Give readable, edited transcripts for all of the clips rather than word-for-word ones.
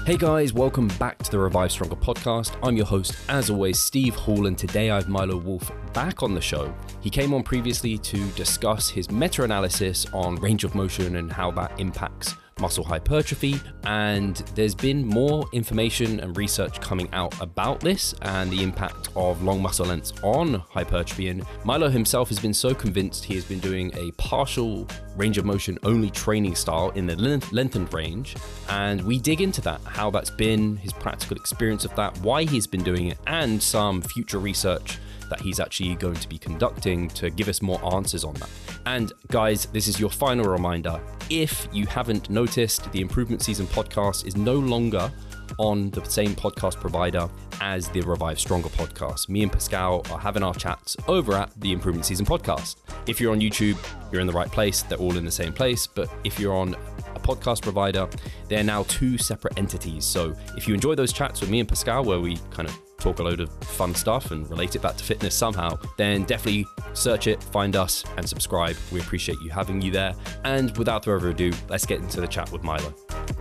Hey guys, welcome back to the Revive Stronger podcast. I'm your host, as always, Steve Hall, and today I have Milo Wolf back on the show. He came on previously to discuss his meta-analysis on range of motion and how that impacts muscle hypertrophy, and there's been more information and research coming out about this and the impact of long muscle lengths on hypertrophy. And Milo himself has been so convinced he has been doing a partial range of motion only training style in the lengthened range, and we dig into that, how that's been, his practical experience of that, why he's been doing it, and some future research that he's actually going to be conducting to give us more answers on that. And guys, this is your final reminder. If you haven't noticed, the Improvement Season podcast is no longer on the same podcast provider as the Revive Stronger podcast. Me and Pascal are having our chats over at the Improvement Season podcast. If you're on YouTube, you're in the right place. They're all in the same place. But if you're on a podcast provider, they're now two separate entities. So if you enjoy those chats with me and Pascal, where we kind of talk a load of fun stuff and relate it back to fitness somehow, then definitely search it, find us, and subscribe. We appreciate you having you there. And without further ado, let's get into the chat with Milo.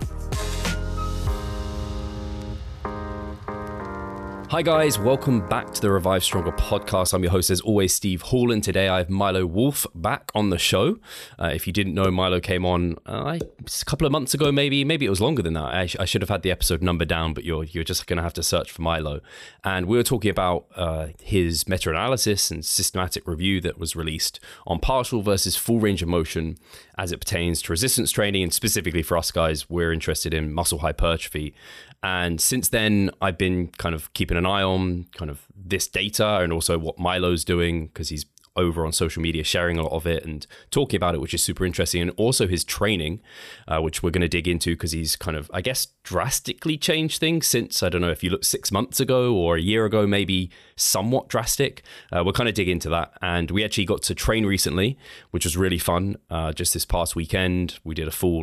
Hi guys, welcome back to the Revive Stronger podcast. I'm your host as always, Steve Hall, and today I have Milo Wolf back on the show. If you didn't know, Milo came on a couple of months ago, maybe it was longer than that. I should have had the episode number down, but you're just going to have to search for Milo. And we were talking about his meta-analysis and systematic review that was released on partial versus full range of motion as it pertains to resistance training, and specifically for us guys, we're interested in muscle hypertrophy. And since then, I've been kind of keeping an eye on kind of this data and also what Milo's doing, because he's over on social media sharing a lot of it and talking about it, which is super interesting. And also his training, which we're going to dig into, because he's kind of, I guess, drastically changed things since, I don't know if you look 6 months ago or a year ago, maybe somewhat drastic. We'll kind of dig into that. And we actually got to train recently, which was really fun. Just this past weekend, we did a full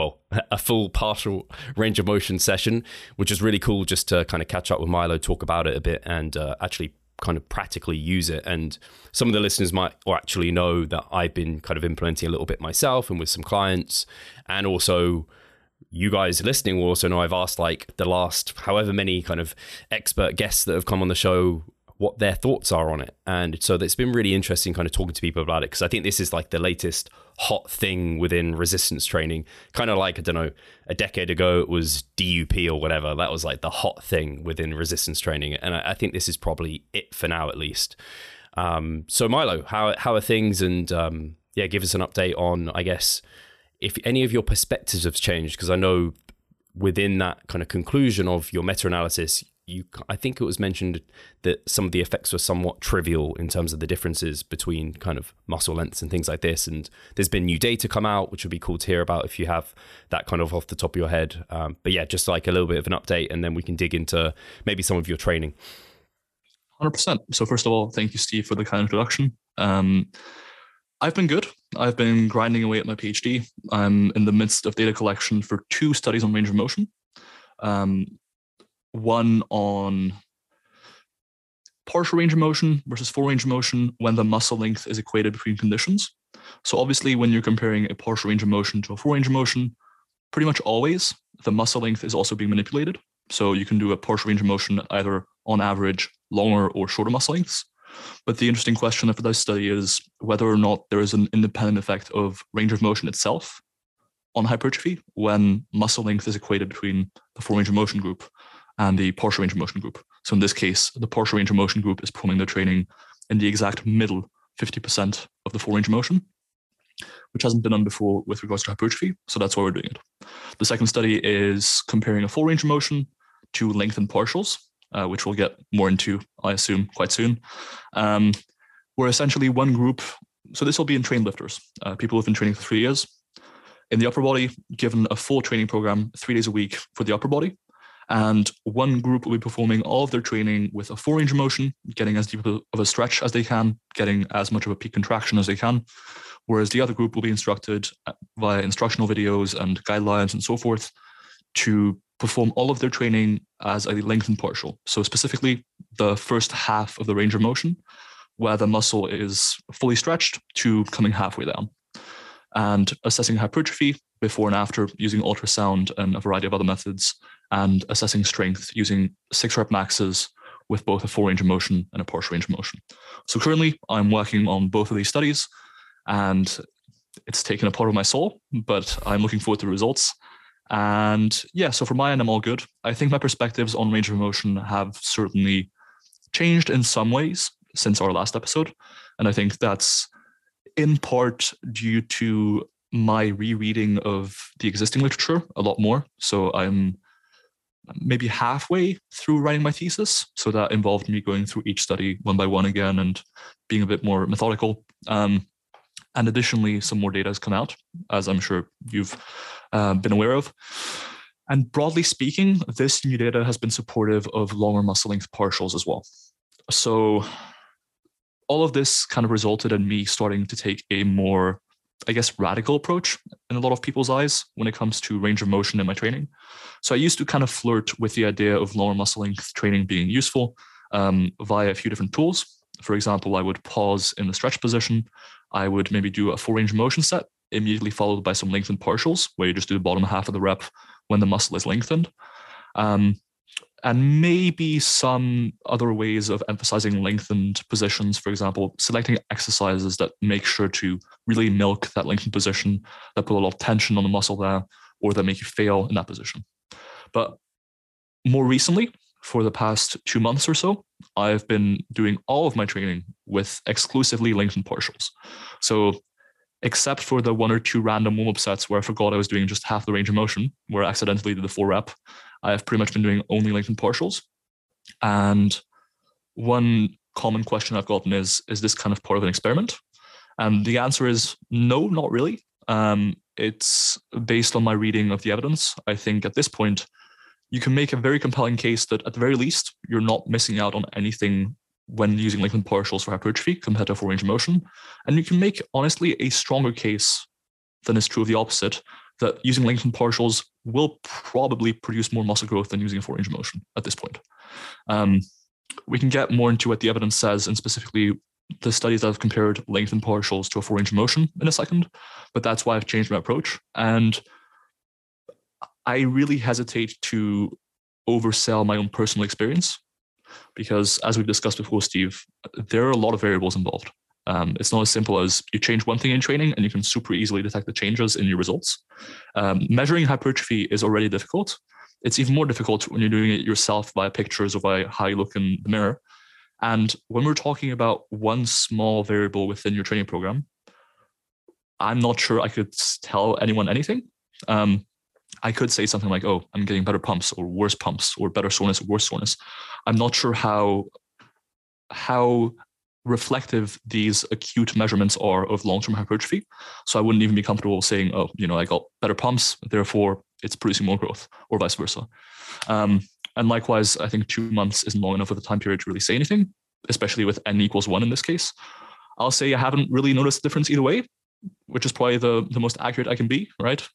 partial range of motion session, which is really cool, just to kind of catch up with Milo, talk about it a bit, and actually kind of practically use it. And some of the listeners might actually know that I've been kind of implementing a little bit myself and with some clients. And also you guys listening will also know I've asked like the last however many kind of expert guests that have come on the show what their thoughts are on it. And so it's been really interesting kind of talking to people about it, because I think this is like the latest hot thing within resistance training. Kind of like, I don't know, a decade ago it was DUP or whatever. That was like the hot thing within resistance training. And I think this is probably it for now, at least. So Milo, how are things? And give us an update on, I guess, if any of your perspectives have changed, because I know within that kind of conclusion of your meta-analysis, I think it was mentioned that some of the effects were somewhat trivial in terms of the differences between kind of muscle lengths and things like this. And there's been new data come out, which would be cool to hear about if you have that kind of off the top of your head. But yeah, just like a little bit of an update, and then we can dig into maybe some of your training. 100%. So first of all, thank you, Steve, for the kind introduction. I've been good. I've been grinding away at my PhD. I'm in the midst of data collection for 2 studies on range of motion. One on partial range of motion versus full range of motion when the muscle length is equated between conditions. So obviously when you're comparing a partial range of motion to a full range of motion, pretty much always the muscle length is also being manipulated. So you can do a partial range of motion either on average longer or shorter muscle lengths. But the interesting question for this study is whether or not there is an independent effect of range of motion itself on hypertrophy when muscle length is equated between the full range of motion group and the partial range of motion group. So in this case, the partial range of motion group is performing their training in the exact middle 50% of the full range of motion, which hasn't been done before with regards to hypertrophy. So that's why we're doing it. The second study is comparing a full range of motion to lengthened partials, which we'll get more into, I assume, quite soon. Where essentially one group, so this will be in trained lifters, people who've been training for 3 years. In the upper body, given a full training program, 3 days a week for the upper body. And one group will be performing all of their training with a full range of motion, getting as deep of a stretch as they can, getting as much of a peak contraction as they can. Whereas the other group will be instructed via instructional videos and guidelines and so forth to perform all of their training as a lengthened partial. So specifically the first half of the range of motion, where the muscle is fully stretched to coming halfway down. And assessing hypertrophy before and after using ultrasound and a variety of other methods and assessing strength using 6-rep maxes with both a full range of motion and a partial range of motion. So currently I'm working on both of these studies, and it's taken a part of my soul, but I'm looking forward to the results. And yeah, so for my end, I'm all good. I think my perspectives on range of motion have certainly changed in some ways since our last episode. And I think that's in part due to my rereading of the existing literature a lot more. So I'm maybe halfway through writing my thesis. So that involved me going through each study one by one again and being a bit more methodical. And additionally, some more data has come out, as I'm sure you've been aware of. And broadly speaking, this new data has been supportive of longer muscle length partials as well. So all of this kind of resulted in me starting to take a more, I guess, radical approach in a lot of people's eyes when it comes to range of motion in my training. So I used to kind of flirt with the idea of lower muscle length training being useful via a few different tools. For example, I would pause in the stretch position. I would maybe do a full range of motion set, immediately followed by some lengthened partials, where you just do the bottom half of the rep when the muscle is lengthened. And maybe some other ways of emphasizing lengthened positions, for example, selecting exercises that make sure to really milk that lengthened position, that put a lot of tension on the muscle there, or that make you fail in that position. But more recently, for the past 2 months or so, I've been doing all of my training with exclusively lengthened partials. So except for the 1 or 2 random warm-up sets where I forgot I was doing just half the range of motion, where I accidentally did the full rep, I've pretty much been doing only lengthened partials. And one common question I've gotten is this kind of part of an experiment? And the answer is no, not really. It's based on my reading of the evidence. I think at this point, you can make a very compelling case that at the very least, you're not missing out on anything when using lengthened partials for hypertrophy compared to full range of motion. And you can make, honestly, a stronger case than is true of the opposite, that using lengthened partials will probably produce more muscle growth than using a full range of motion at this point. We can get more into what the evidence says, and specifically the studies that have compared lengthened partials to a full range of motion in a second, but that's why I've changed my approach. And I really hesitate to oversell my own personal experience because, as we've discussed before, Steve, there are a lot of variables involved. It's not as simple as you change one thing in training and you can super easily detect the changes in your results. Measuring hypertrophy is already difficult. It's even more difficult when you're doing it yourself via pictures or by how you look in the mirror. And when we're talking about one small variable within your training program, I'm not sure I could tell anyone anything. I could say something like, oh, I'm getting better pumps or worse pumps or better soreness or worse soreness. I'm not sure how reflective these acute measurements are of long-term hypertrophy. So I wouldn't even be comfortable saying, oh, I got better pumps, therefore it's producing more growth, or vice versa. And likewise, I think 2 months isn't long enough of a time period to really say anything, especially with n equals 1 in this case. I'll say I haven't really noticed the difference either way, which is probably the most accurate I can be, right?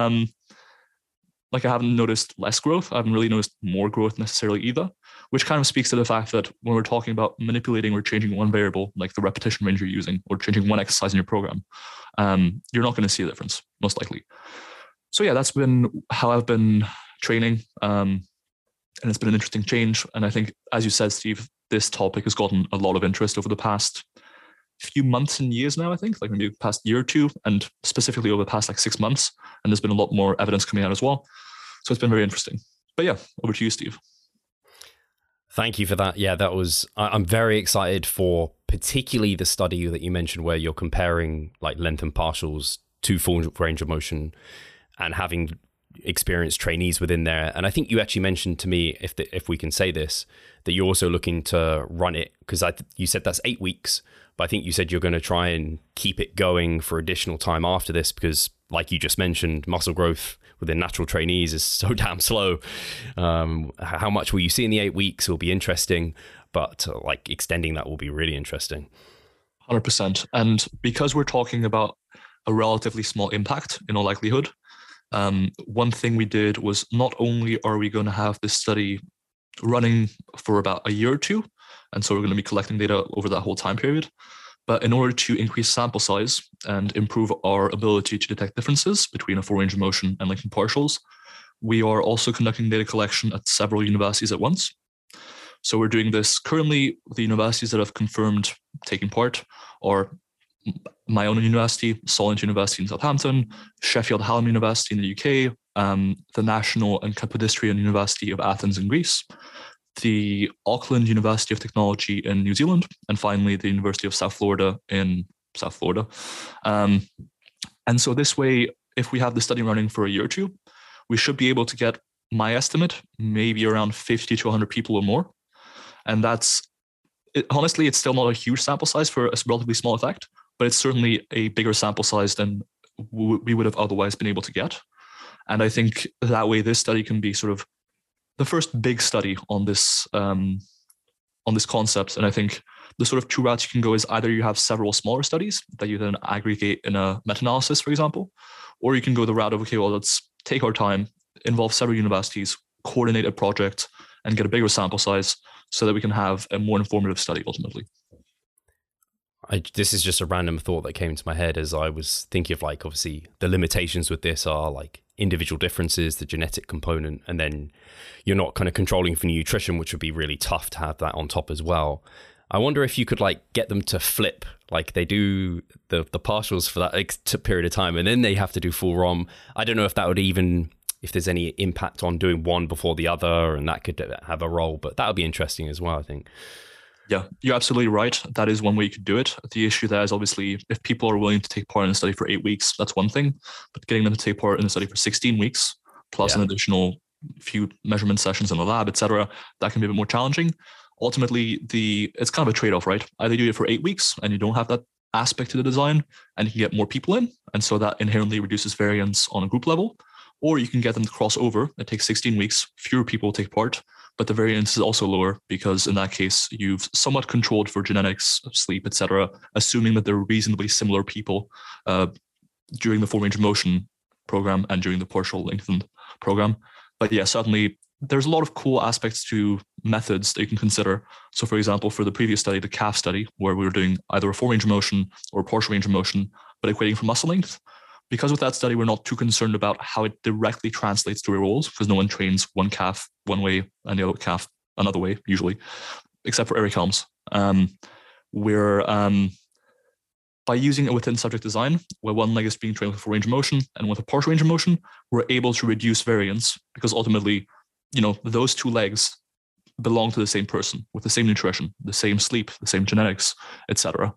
I haven't noticed less growth. I haven't really noticed more growth necessarily either, which kind of speaks to the fact that when we're talking about manipulating or changing one variable, like the repetition range you're using, or changing one exercise in your program, you're not going to see a difference, most likely. So yeah, that's been how I've been training. And it's been an interesting change. And I think, as you said, Steve, this topic has gotten a lot of interest over the past few months and years now, I think, like maybe the past year or two, and specifically over the past 6 months. And there's been a lot more evidence coming out as well. So it's been very interesting. But yeah, over to you, Steve. Thank you for that. Yeah, I'm very excited for particularly the study that you mentioned where you're comparing like lengthened partials to full range of motion and having experienced trainees within there. And I think you actually mentioned to me, if we can say this, that you're also looking to run it, because you said that's 8 weeks, but I think you said you're going to try and keep it going for additional time after this because, like you just mentioned, muscle growth within natural trainees is so damn slow. How much will you see in the 8 weeks will be interesting, but extending that will be really interesting. 100%. And because we're talking about a relatively small impact in all likelihood, one thing we did was not only are we going to have this study running for about a year or two, and so we're going to be collecting data over that whole time period, but in order to increase sample size and improve our ability to detect differences between a full range of motion and lengthened partials, We are also conducting data collection at several universities at once. So we're doing this currently. The universities that have confirmed taking part are my own university, Solent University in Southampton, Sheffield Hallam University in the UK, the National and Kapodistrian University of Athens in Greece, the Auckland University of Technology in New Zealand, and finally the University of South Florida in South Florida. And so this way, if we have the study running for a year or two, we should be able to get, my estimate, maybe around 50 to 100 people or more. And honestly, it's still not a huge sample size for a relatively small effect, but it's certainly a bigger sample size than we would have otherwise been able to get. And I think that way this study can be sort of the first big study on this concept. And I think the sort of two routes you can go is either you have several smaller studies that you then aggregate in a meta-analysis, for example, or you can go the route of, okay, well, let's take our time, involve several universities, coordinate a project, and get a bigger sample size so that we can have a more informative study ultimately. This is just a random thought that came to my head as I was thinking of, like, obviously the limitations with this are like individual differences, the genetic component, and then you're not kind of controlling for nutrition, which would be really tough to have that on top as well. I wonder if you could like get them to flip, like they do the partials for that period of time, and then they have to do full ROM. I don't know if that would even, if there's any impact on doing one before the other, and that could have a role, but that would be interesting as well, I think. Yeah, you're absolutely right. That is one way you could do it. The issue there is obviously if people are willing to take part in the study for 8 weeks, that's one thing, but getting them to take part in the study for 16 weeks, plus an additional few measurement sessions in the lab, etc., that can be a bit more challenging. Ultimately, it's kind of a trade-off, right? Either you do it for 8 weeks and you don't have that aspect to the design and you can get more people in, and so that inherently reduces variance on a group level, or you can get them to cross over. It takes 16 weeks, fewer people take part, but the variance is also lower because in that case, you've somewhat controlled for genetics, sleep, etc., assuming that they're reasonably similar people during the full range of motion program and during the partial lengthened program. But yeah, certainly there's a lot of cool aspects to methods that you can consider. So for example, for the previous study, the calf study, where we were doing either a full range of motion or a partial range of motion, but equating for muscle length, because with that study, we're not too concerned about how it directly translates to real roles, because no one trains one calf one way and the other calf another way, usually, except for Eric Helms. We're by using a within subject design, where one leg is being trained with full range of motion and with a partial range of motion, we're able to reduce variance because ultimately, those two legs belong to the same person with the same nutrition, the same sleep, the same genetics, etc.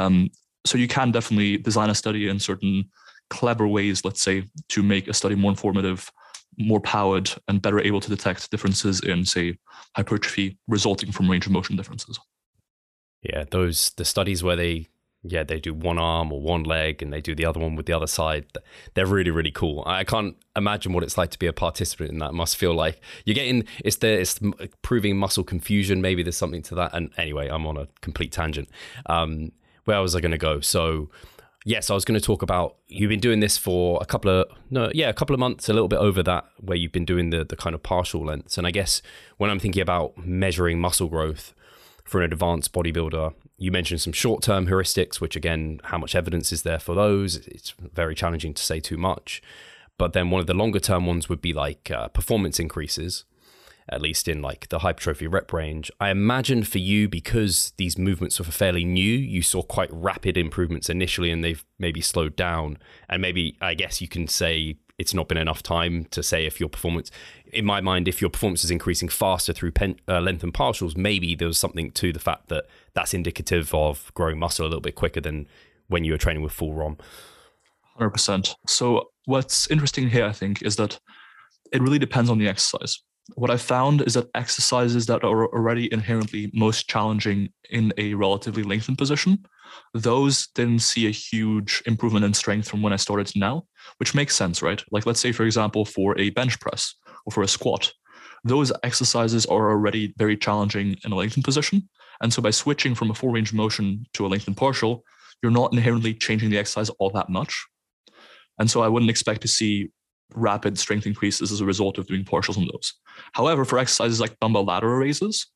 So you can definitely design a study in certain clever ways, let's say, to make a study more informative, more powered, and better able to detect differences in, say, hypertrophy resulting from range of motion differences. Yeah, the studies where they do one arm or one leg and they do the other one with the other side, they're really, really cool. I can't imagine what it's like to be a participant in that. It must feel like you're getting, it's proving muscle confusion. Maybe there's something to that. And anyway, I'm on a complete tangent. Where was I going to go? So yes, I was going to talk about, you've been doing this for a couple of months, a little bit over that, where you've been doing the kind of partial lengths. And I guess when I'm thinking about measuring muscle growth for an advanced bodybuilder, you mentioned some short-term heuristics, which again, how much evidence is there for those? It's very challenging to say too much. But then one of the longer-term ones would be like performance increases, at least in like the hypertrophy rep range. I imagine for you, because these movements were fairly new, you saw quite rapid improvements initially and they've maybe slowed down. And maybe, I guess you can say it's not been enough time to say if your performance, in my mind, if your performance is increasing faster through length and partials, maybe there was something to the fact that that's indicative of growing muscle a little bit quicker than when you were training with full ROM. 100%. So what's interesting here, I think, is that it really depends on the exercise. What I found is that exercises that are already inherently most challenging in a relatively lengthened position, those didn't see a huge improvement in strength from when I started to now, which makes sense, right? Like let's say, for example, for a bench press or for a squat, those exercises are already very challenging in a lengthened position. And so by switching from a full range of motion to a lengthened partial, you're not inherently changing the exercise all that much. And so I wouldn't expect to see rapid strength increases as a result of doing partials on those. However, for exercises like dumbbell lateral raises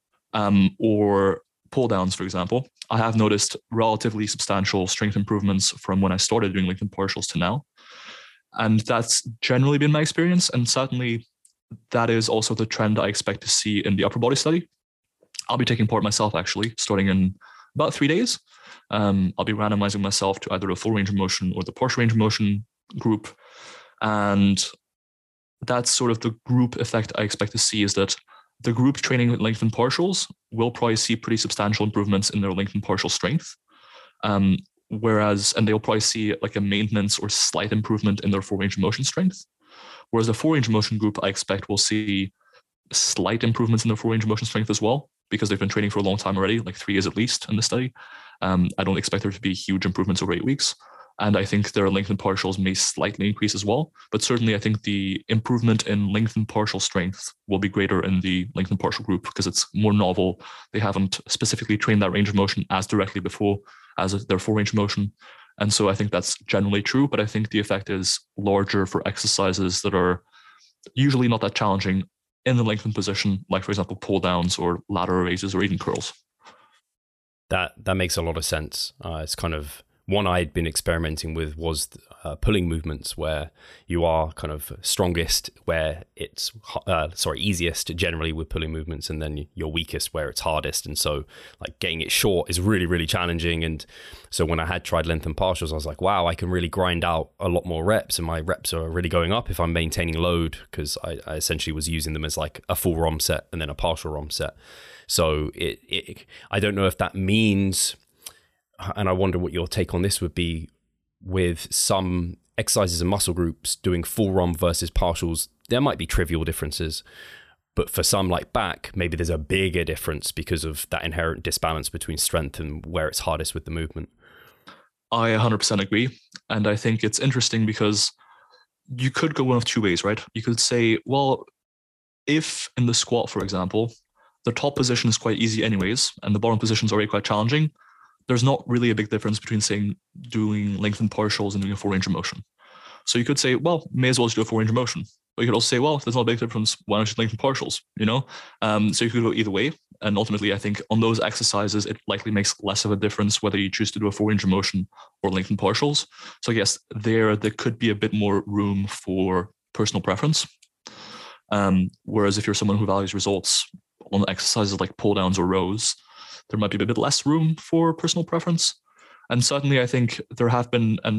or pull downs, for example, I have noticed relatively substantial strength improvements from when I started doing lengthened partials to now. And that's generally been my experience. And certainly that is also the trend I expect to see in the upper body study. I'll be taking part myself, actually, starting in about 3 days. I'll be randomizing myself to either a full range of motion or the partial range of motion group. And that's sort of the group effect I expect to see, is that the group training with lengthened partials will probably see pretty substantial improvements in their lengthened partial strength. And they'll probably see like a maintenance or slight improvement in their full range of motion strength. Whereas the full range of motion group, I expect, will see slight improvements in their full range of motion strength as well, because they've been training for a long time already, like 3 years at least in the study. I don't expect there to be huge improvements over 8 weeks. And I think their lengthened partials may slightly increase as well. But certainly I think the improvement in lengthened partial strength will be greater in the lengthened partial group because it's more novel. They haven't specifically trained that range of motion as directly before as their full range of motion. And so I think that's generally true, but I think the effect is larger for exercises that are usually not that challenging in the lengthened position, like, for example, pull downs or lateral raises or even curls. That makes a lot of sense. It's kind of one I'd been experimenting with was pulling movements where you are kind of strongest where it's easiest generally with pulling movements, and then you're weakest where it's hardest. And so like getting it short is really, really challenging. And so when I had tried lengthened partials, I was like, wow, I can really grind out a lot more reps, and my reps are really going up if I'm maintaining load, because I essentially was using them as like a full ROM set and then a partial ROM set. So I don't know if that means, and I wonder what your take on this would be, with some exercises and muscle groups doing full ROM versus partials, there might be trivial differences. But for some like back, maybe there's a bigger difference because of that inherent disbalance between strength and where it's hardest with the movement. I 100% agree. And I think it's interesting because you could go one of two ways, right? You could say, well, if in the squat, for example, the top position is quite easy anyways, and the bottom position is already quite challenging, there's not really a big difference between saying doing lengthened partials and doing a full range of motion. So you could say, well, may as well just do a full range of motion. But you could also say, well, if there's not a big difference, why don't you lengthen partials, So you could go either way. And ultimately, I think on those exercises, it likely makes less of a difference whether you choose to do a full range of motion or lengthen partials. So I guess there could be a bit more room for personal preference. Whereas if you're someone who values results on exercises like pull downs or rows, there might be a bit less room for personal preference. And certainly I think there have been, and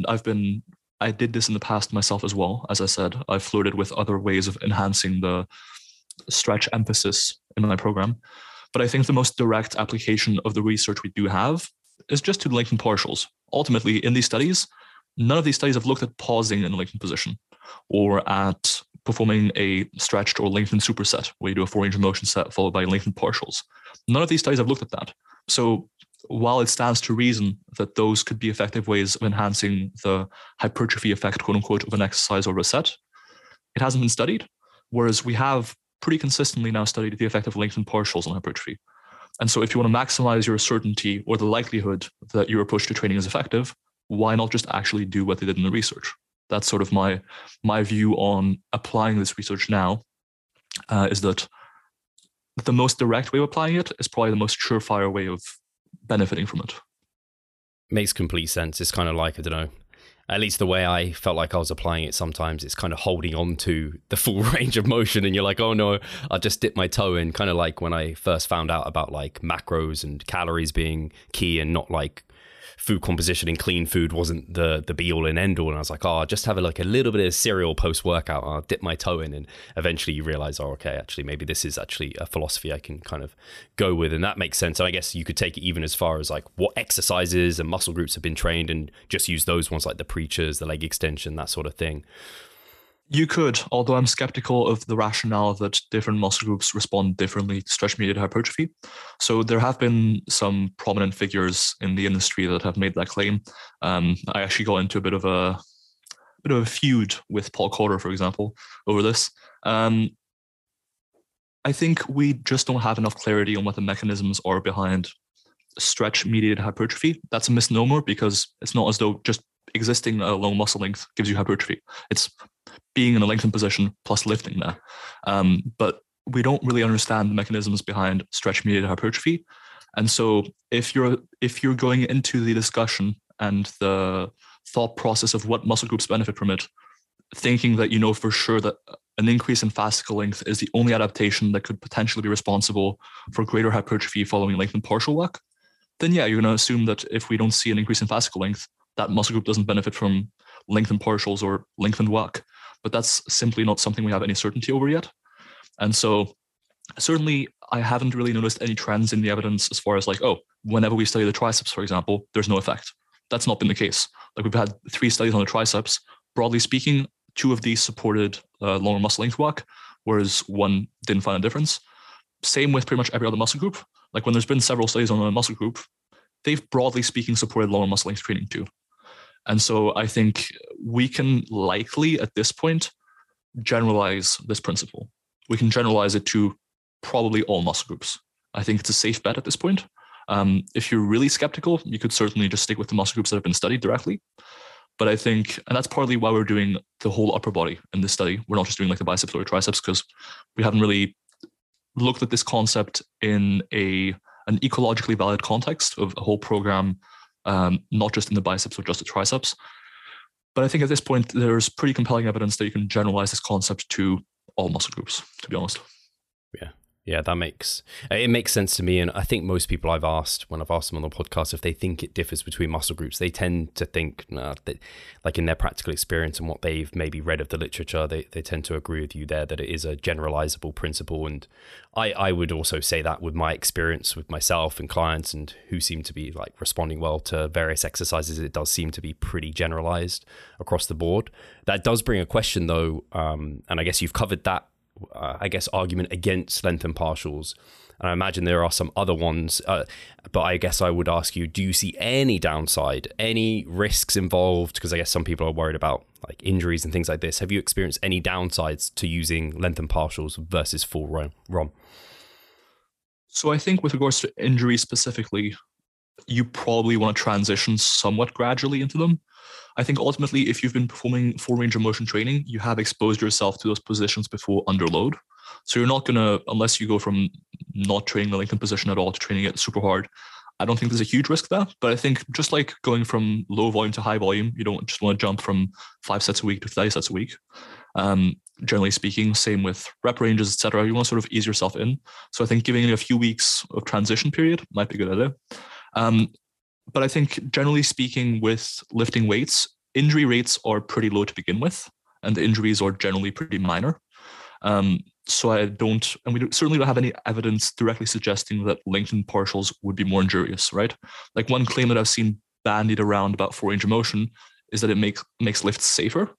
I did this in the past myself as well. As I said, I've flirted with other ways of enhancing the stretch emphasis in my program. But I think the most direct application of the research we do have is just to lengthen partials. Ultimately, in these studies, none of these studies have looked at pausing in a lengthened position or at performing a stretched or lengthened superset where you do a full range of motion set followed by lengthened partials. None of these studies have looked at that. So while it stands to reason that those could be effective ways of enhancing the hypertrophy effect, quote unquote, of an exercise or a set, it hasn't been studied. Whereas we have pretty consistently now studied the effect of lengthened partials on hypertrophy. And so if you want to maximize your certainty or the likelihood that your approach to training is effective, why not just actually do what they did in the research? That's sort of my view on applying this research now, is that the most direct way of applying it is probably the most surefire way of benefiting from it. Makes complete sense. It's kind of like, I don't know, at least the way I felt like I was applying it sometimes, it's kind of holding on to the full range of motion and you're like, oh no, I just dipped my toe in, kind of like when I first found out about like macros and calories being key and not like food composition and clean food wasn't the be all and end all. And I was like, oh, I'll just have a little bit of cereal post workout. I'll dip my toe in. And eventually you realize, oh, okay, actually, maybe this is actually a philosophy I can kind of go with. And that makes sense. And I guess you could take it even as far as like what exercises and muscle groups have been trained and just use those ones like the preachers, the leg extension, that sort of thing. You could, although I'm skeptical of the rationale that different muscle groups respond differently to stretch-mediated hypertrophy. So there have been some prominent figures in the industry that have made that claim. I actually got into a bit of a feud with Paul Cotter, for example, over this. I think we just don't have enough clarity on what the mechanisms are behind stretch-mediated hypertrophy. That's a misnomer because it's not as though just existing a low muscle length gives you hypertrophy. It's being in a lengthened position plus lifting there. But we don't really understand the mechanisms behind stretch-mediated hypertrophy. And so if you're going into the discussion and the thought process of what muscle groups benefit from it thinking that you know for sure that an increase in fascicle length is the only adaptation that could potentially be responsible for greater hypertrophy following lengthened partial work, then yeah, you're going to assume that if we don't see an increase in fascicle length, that muscle group doesn't benefit from lengthened partials or lengthened work. But that's simply not something we have any certainty over yet. And so certainly I haven't really noticed any trends in the evidence as far as like, oh, whenever we study the triceps, for example, there's no effect. That's not been the case. Like we've had 3 studies on the triceps. Broadly speaking, 2 of these supported longer muscle length work, whereas 1 didn't find a difference. Same with pretty much every other muscle group. Like when there's been several studies on a muscle group, they've broadly speaking supported longer muscle length training too. And so I think we can likely at this point generalize this principle. We can generalize it to probably all muscle groups. I think it's a safe bet at this point. If you're really skeptical, you could certainly just stick with the muscle groups that have been studied directly. But I think, and that's partly why we're doing the whole upper body in this study. We're not just doing like the biceps or the triceps, because we haven't really looked at this concept in an ecologically valid context of a whole program, not just in the biceps or just the triceps. But I think at this point, there's pretty compelling evidence that you can generalize this concept to all muscle groups, to be honest. Yeah, that makes sense to me. And I think most people when I've asked them on the podcast, if they think it differs between muscle groups, they tend to think that, like in their practical experience and what they've maybe read of the literature, they tend to agree with you there that it is a generalizable principle. And I would also say that with my experience with myself and clients and who seem to be like responding well to various exercises, it does seem to be pretty generalized across the board. That does bring a question though, and I guess you've covered that argument against lengthened partials. And I imagine there are some other ones, but I guess I would ask you, do you see any downside, any risks involved? Because I guess some people are worried about like injuries and things like this. Have you experienced any downsides to using lengthened partials versus full ROM? So I think with regards to injury specifically, you probably want to transition somewhat gradually into them. I think ultimately, if you've been performing full range of motion training, you have exposed yourself to those positions before under load. So you're not going to, unless you go from not training the lengthened position at all to training it super hard, I don't think there's a huge risk there. But I think just like going from low volume to high volume, you don't just want to jump from 5 sets a week to 30 sets a week. Generally speaking, same with rep ranges, etc. You want to sort of ease yourself in. So I think giving it a few weeks of transition period might be a good idea. But I think generally speaking with lifting weights, injury rates are pretty low to begin with, and the injuries are generally pretty minor. So I don't, and we certainly don't have any evidence directly suggesting that lengthened partials would be more injurious, right? Like one claim that I've seen bandied around about full range of motion is that it makes lifts safer.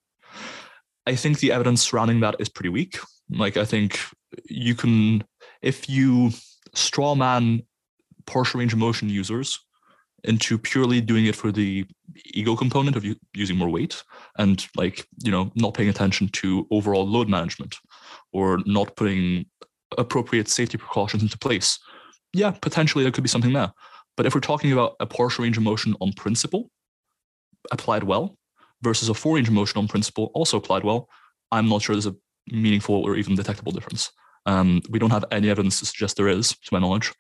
I think the evidence surrounding that is pretty weak. Like I think you can, if you straw man partial range of motion users into purely doing it for the ego component of using more weight and like, you know, not paying attention to overall load management or not putting appropriate safety precautions into place. Yeah, potentially there could be something there. But if we're talking about a partial range of motion on principle applied well versus a full range of motion on principle also applied well, I'm not sure there's a meaningful or even detectable difference. We don't have any evidence to suggest there is, to my knowledge.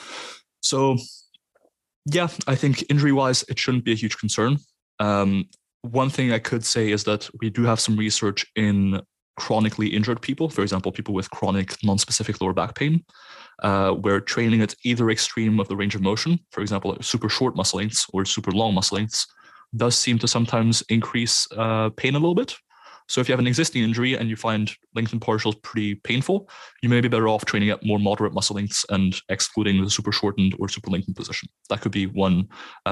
So yeah, I think injury-wise, it shouldn't be a huge concern. One thing I could say is that we do have some research in chronically injured people, for example, people with chronic non-specific lower back pain, where training at either extreme of the range of motion, for example, super short muscle lengths or super long muscle lengths, does seem to sometimes increase pain a little bit. So if you have an existing injury and you find lengthened partials pretty painful, you may be better off training at more moderate muscle lengths and excluding the super shortened or super lengthened position. That could be one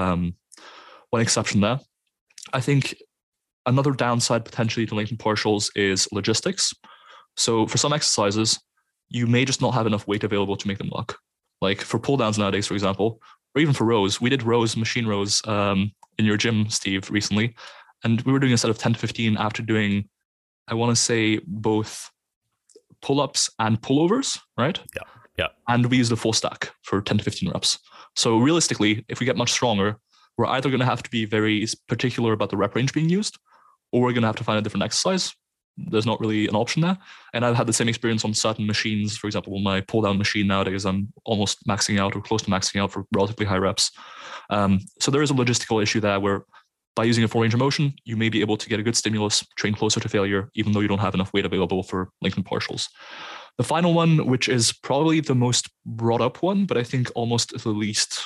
exception there. I think another downside potentially to lengthened partials is logistics. So for some exercises, you may just not have enough weight available to make them work. Like for pull downs nowadays, for example, or even for rows. We did machine rows in your gym, Steve, recently. And we were doing a set of 10 to 15 after doing, I want to say, both pull-ups and pullovers, right? Yeah. And we used a full stack for 10 to 15 reps. So realistically, if we get much stronger, we're either going to have to be very particular about the rep range being used, or we're going to have to find a different exercise. There's not really an option there. And I've had the same experience on certain machines. For example, my pull-down machine nowadays, I'm almost maxing out or close to maxing out for relatively high reps. So there is a logistical issue there where by using a full range of motion, you may be able to get a good stimulus, train closer to failure, even though you don't have enough weight available for lengthened partials. The final one, which is probably the most brought up one, but I think almost the least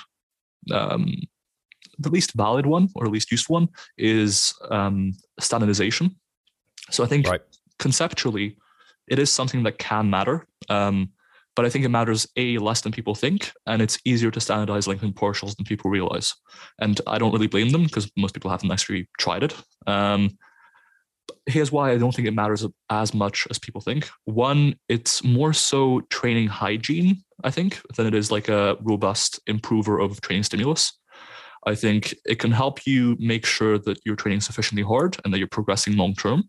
valid one, or least used one, is standardization. So I think conceptually, it is something that can matter, but I think it matters less than people think, and it's easier to standardize lengthened partials than people realize. And I don't really blame them, because most people haven't actually tried it. Here's why I don't think it matters as much as people think. One, it's more so training hygiene, I think, than it is like a robust improver of training stimulus. I think it can help you make sure that you're training sufficiently hard and that you're progressing long term.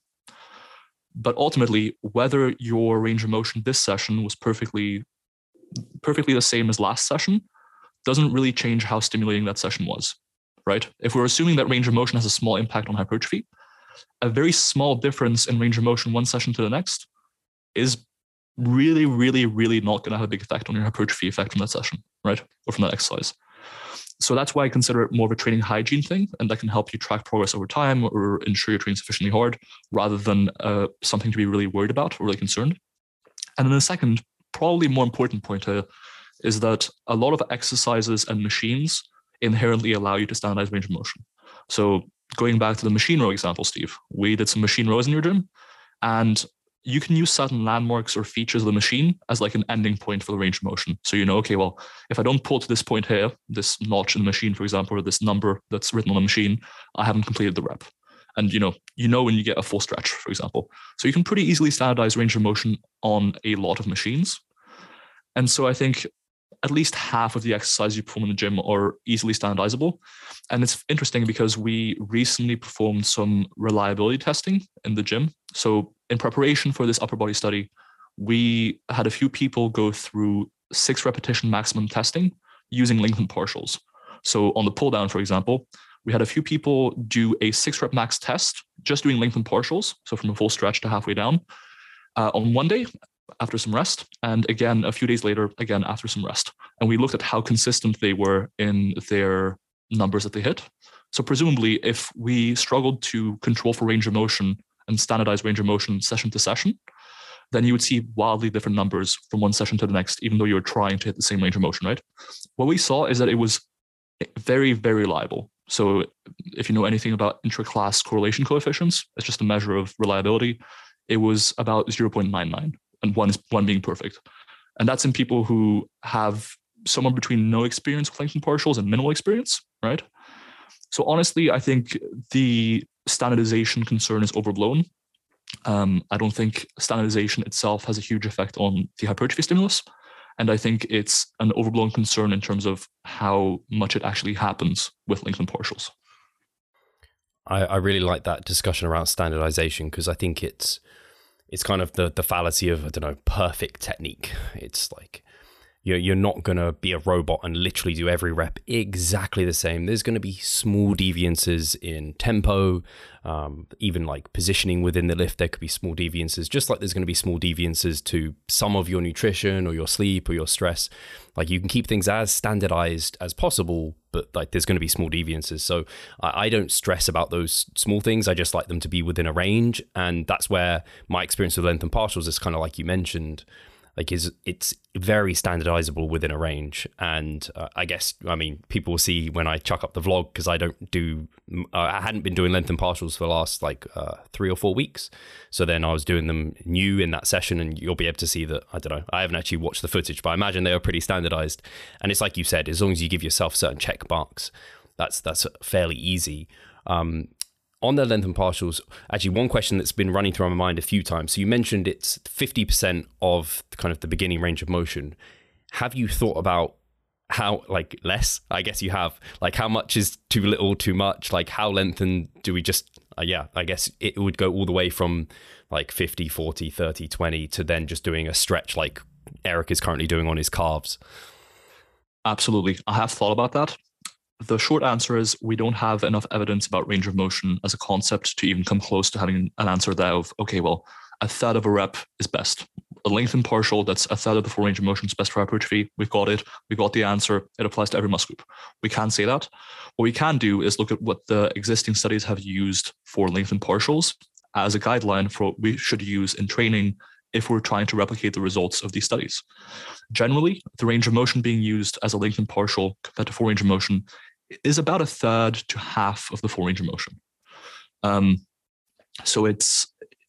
But ultimately, whether your range of motion this session was perfectly the same as last session doesn't really change how stimulating that session was, right? If we're assuming that range of motion has a small impact on hypertrophy, a very small difference in range of motion one session to the next is really, really, really not going to have a big effect on your hypertrophy effect from that session, right? Or from that exercise. So that's why I consider it more of a training hygiene thing, and that can help you track progress over time or ensure you're training sufficiently hard, rather than something to be really worried about or really concerned. And then the second, probably more important point here, is that a lot of exercises and machines inherently allow you to standardize range of motion. So going back to the machine row example, Steve, we did some machine rows in your gym, and you can use certain landmarks or features of the machine as like an ending point for the range of motion. So you know, okay, well, if I don't pull to this point here, this notch in the machine, for example, or this number that's written on the machine, I haven't completed the rep. And you know when you get a full stretch, for example. So you can pretty easily standardize range of motion on a lot of machines. And so I think at least half of the exercises you perform in the gym are easily standardizable. And it's interesting because we recently performed some reliability testing in the gym. So in preparation for this upper body study, we had a few people go through 6 repetition maximum testing using lengthened partials. So on the pull down, for example, we had a few people do a 6 rep max test, just doing lengthened partials. So from a full stretch to halfway down on one day, after some rest, and again a few days later, again after some rest. And we looked at how consistent they were in their numbers that they hit. So presumably, if we struggled to control for range of motion and standardize range of motion session to session, then you would see wildly different numbers from one session to the next, even though you were trying to hit the same range of motion, right? What we saw is that it was very, very reliable. So if you know anything about intra-class correlation coefficients, it's just a measure of reliability. It was about 0.99. and one being perfect. And that's in people who have somewhere between no experience with lengthened partials and minimal experience, right? So honestly, I think the standardization concern is overblown. I don't think standardization itself has a huge effect on the hypertrophy stimulus. And I think it's an overblown concern in terms of how much it actually happens with lengthened partials. I really like that discussion around standardization, because I think it's kind of the fallacy of, I don't know, perfect technique. It's like you're not going to be a robot and literally do every rep exactly the same. There's going to be small deviances in tempo, even like positioning within the lift. There could be small deviances, just like there's going to be small deviances to some of your nutrition or your sleep or your stress. Like you can keep things as standardized as possible, but like there's going to be small deviances. So I don't stress about those small things. I just like them to be within a range. And that's where my experience with lengthened partials is kind of like you mentioned, like it's very standardizable within a range. And I mean, people will see when I chuck up the vlog, because I hadn't been doing lengthened partials for the last 3 or 4 weeks. So then I was doing them new in that session, and you'll be able to see that, I don't know, I haven't actually watched the footage, but I imagine they were pretty standardized. And it's like you said, as long as you give yourself certain check marks, that's fairly easy. On the lengthened partials, actually, one question that's been running through my mind a few times. So you mentioned it's 50% of kind of the beginning range of motion. Have you thought about how, like, less? I guess you have. Like, how much is too little, too much? Like, how lengthened do we just, I guess it would go all the way from like 50, 40, 30, 20 to then just doing a stretch like Eric is currently doing on his calves. Absolutely. I have thought about that. The short answer is we don't have enough evidence about range of motion as a concept to even come close to having an answer there of, okay, well, a third of a rep is best. the lengthened partial that's a third of the full range of motion is best for hypertrophy. We've got it. We got the answer. It applies to every muscle group. We can't say that. What we can do is look at what the existing studies have used for lengthened partials as a guideline for what we should use in training if we're trying to replicate the results of these studies. Generally, the range of motion being used as a lengthened partial compared to full range of motion is about a third to half of the full range of motion. So it's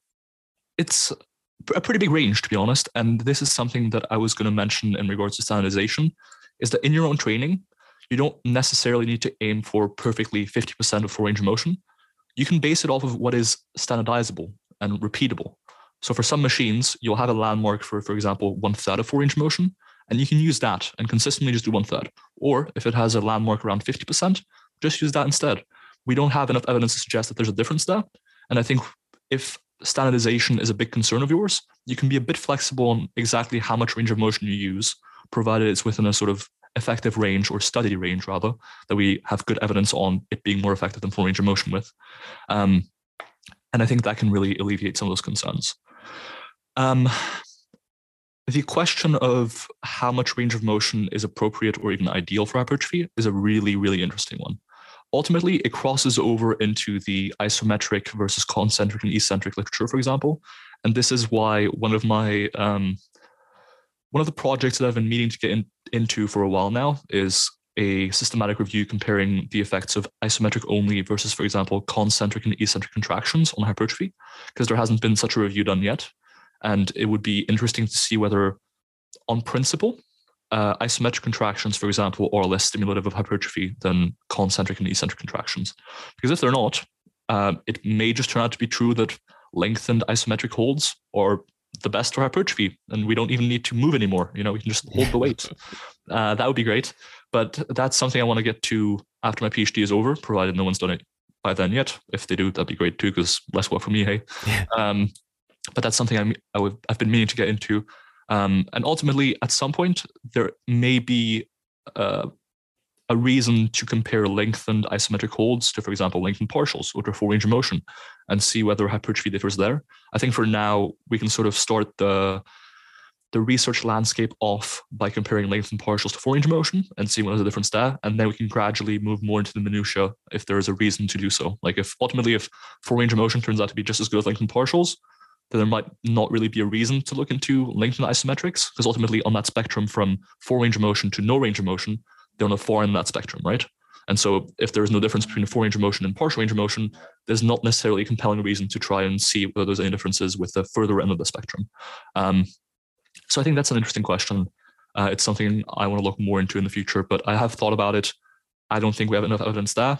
a pretty big range, to be honest. And this is something that I was going to mention in regards to standardization, is that in your own training, you don't necessarily need to aim for perfectly 50% of full range of motion. You can base it off of what is standardizable and repeatable. So for some machines, you'll have a landmark for example, 1/3 of full range of motion, and you can use that and consistently just do 1/3. Or if it has a landmark around 50%, just use that instead. We don't have enough evidence to suggest that there's a difference there. And I think if standardization is a big concern of yours, you can be a bit flexible on exactly how much range of motion you use, provided it's within a sort of effective range, or study range rather, that we have good evidence on it being more effective than full range of motion with. And I think that can really alleviate some of those concerns. The question of how much range of motion is appropriate or even ideal for hypertrophy is a really, really interesting one. Ultimately, it crosses over into the isometric versus concentric and eccentric literature, for example. And this is why one of the projects that I've been meaning to get into for a while now is a systematic review comparing the effects of isometric only versus, for example, concentric and eccentric contractions on hypertrophy, because there hasn't been such a review done yet. And it would be interesting to see whether, on principle, isometric contractions, for example, are less stimulative of hypertrophy than concentric and eccentric contractions. Because if they're not, it may just turn out to be true that lengthened isometric holds are the best for hypertrophy, and we don't even need to move anymore. We can just hold the weight. That would be great. But that's something I want to get to after my PhD is over, provided no one's done it by then yet. If they do, that'd be great too, because less work for me, hey? Yeah. But that's something I've been meaning to get into. And ultimately, at some point, there may be a reason to compare lengthened isometric holds to, for example, lengthened partials or to full range of motion, and see whether hypertrophy differs there. I think for now, we can sort of start the research landscape off by comparing lengthened partials to full range of motion and seeing what is the difference there. And then we can gradually move more into the minutiae if there is a reason to do so. Like if full range of motion turns out to be just as good as lengthened partials, then there might not really be a reason to look into lengthened isometrics, because ultimately on that spectrum from full range of motion to no range of motion, they're on a far end of that spectrum, right? And so if there's no difference between full range of motion and partial range of motion, there's not necessarily a compelling reason to try and see whether there's any differences with the further end of the spectrum. So I think that's an interesting question. It's something I want to look more into in the future, but I have thought about it. I don't think we have enough evidence there.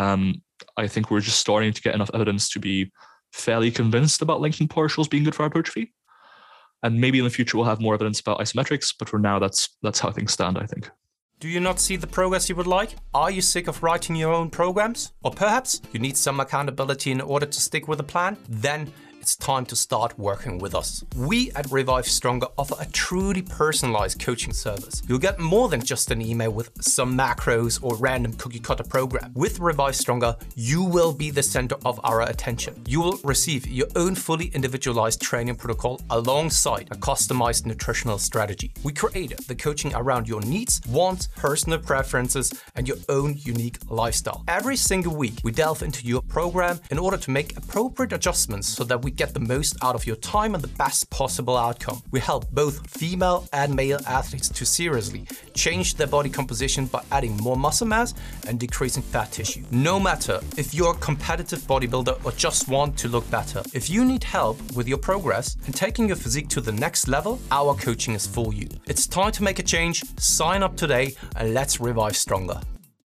I think we're just starting to get enough evidence to be fairly convinced about lengthened partials being good for hypertrophy. And maybe in the future we'll have more evidence about isometrics, but for now that's how things stand, I think. Do you not see the progress you would like? Are you sick of writing your own programs? Or perhaps you need some accountability in order to stick with a plan? Then it's time to start working with us. We at Revive Stronger offer a truly personalized coaching service. You'll get more than just an email with some macros or random cookie cutter program. With Revive Stronger, you will be the center of our attention. You will receive your own fully individualized training protocol alongside a customized nutritional strategy. We created the coaching around your needs, wants, personal preferences, and your own unique lifestyle. Every single week, we delve into your program in order to make appropriate adjustments so that we get the most out of your time and the best possible outcome. We help both female and male athletes to seriously change their body composition by adding more muscle mass and decreasing fat tissue. No matter if you're a competitive bodybuilder or just want to look better, if you need help with your progress and taking your physique to the next level, our coaching is for you. It's time to make a change. Sign up today and let's revive stronger.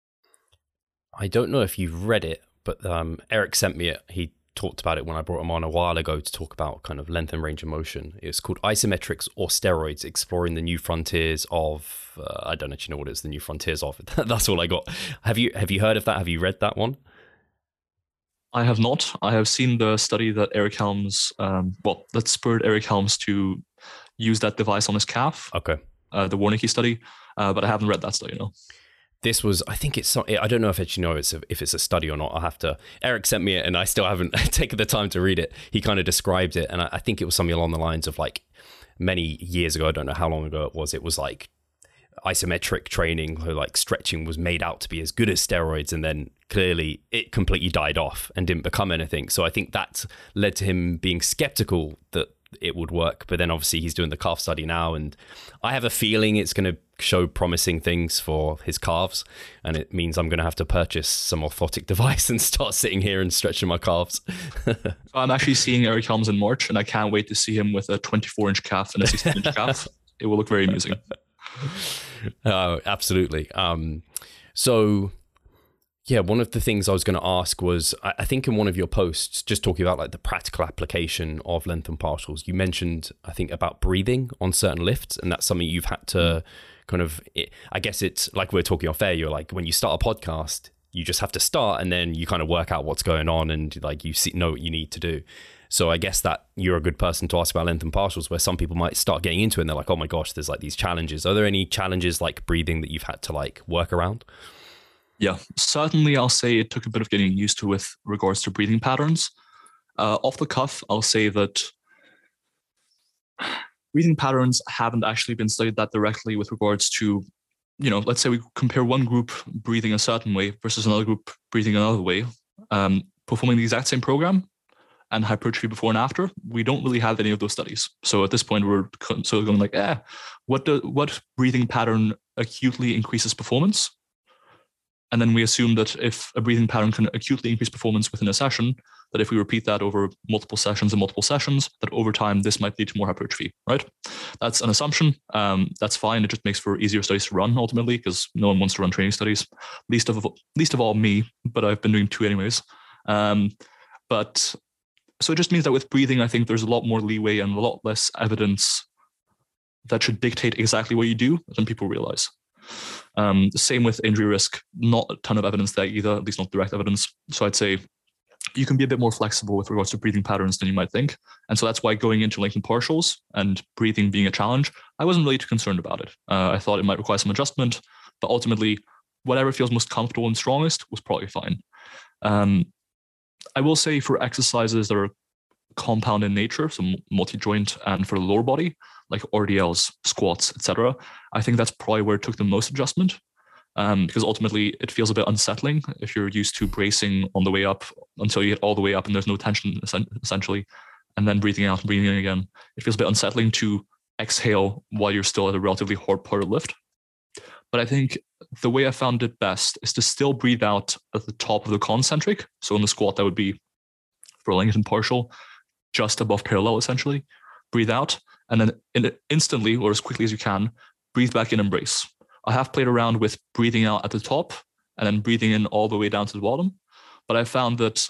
I don't know if you've read it, but Eric sent me it. He talked about it when I brought him on a while ago to talk about kind of length and range of motion. It's called Isometrics or Steroids, Exploring the New Frontiers of, I don't actually know what it's the new frontiers of. That's all I got. Have you heard of that? Have you read that one? I have not. I have seen the study that Eric Helms, that spurred Eric Helms to use that device on his calf. Okay. The Warnicki study, but I haven't read that study, no. This was, I think it's, I don't know if actually know if it's a study or not. I'll have to, Eric sent me it and I still haven't taken the time to read it. He kind of described it. And I think it was something along the lines of like, many years ago, I don't know how long ago it was like isometric training, or like stretching was made out to be as good as steroids, and then clearly it completely died off and didn't become anything. So I think that led to him being skeptical that it would work. But then obviously he's doing the calf study now, and I have a feeling it's going to show promising things for his calves, and it means I'm going to have to purchase some orthotic device and start sitting here and stretching my calves. I'm actually seeing Eric Helms in March, and I can't wait to see him with a 24-inch calf and a 16-inch calf. It will look very amusing. Absolutely. So yeah, one of the things I was going to ask was, I think in one of your posts, just talking about like the practical application of lengthened partials, you mentioned, I think, about breathing on certain lifts, and that's something you've had to kind of, I guess it's like we're talking off air, you're like, when you start a podcast, you just have to start and then you kind of work out what's going on and like you know what you need to do. So I guess that you're a good person to ask about lengthened partials, where some people might start getting into it and they're like, oh my gosh, there's like these challenges. Are there any challenges like breathing that you've had to like work around? Yeah, certainly I'll say it took a bit of getting used to with regards to breathing patterns. Off the cuff, I'll say that breathing patterns haven't actually been studied that directly with regards to, let's say we compare one group breathing a certain way versus another group breathing another way, performing the exact same program and hypertrophy before and after. We don't really have any of those studies. So at this point, we're sort of going like, what breathing pattern acutely increases performance? And then we assume that if a breathing pattern can acutely increase performance within a session, that if we repeat that over multiple sessions, that over time, this might lead to more hypertrophy, right? That's an assumption. That's fine. It just makes for easier studies to run ultimately, because no one wants to run training studies, least of all me, but I've been doing 2 anyways. But so it just means that with breathing, I think there's a lot more leeway and a lot less evidence that should dictate exactly what you do than people realize. The same with injury risk, not a ton of evidence there either, at least not direct evidence. So I'd say you can be a bit more flexible with regards to breathing patterns than you might think. And so that's why going into lengthened partials and breathing being a challenge, I wasn't really too concerned about it. I thought it might require some adjustment, but ultimately, whatever feels most comfortable and strongest was probably fine. I will say for exercises that are compound in nature, so multi-joint, and for the lower body, like RDLs, squats, etc., I think that's probably where it took the most adjustment, because ultimately it feels a bit unsettling if you're used to bracing on the way up until you get all the way up and there's no tension essentially, and then breathing out and breathing in again. It feels a bit unsettling to exhale while you're still at a relatively hard part of lift. But I think the way I found it best is to still breathe out at the top of the concentric. So in the squat, that would be for a lengthened partial, just above parallel essentially. Breathe out, and then instantly, or as quickly as you can, breathe back in and brace. I have played around with breathing out at the top and then breathing in all the way down to the bottom. But I found that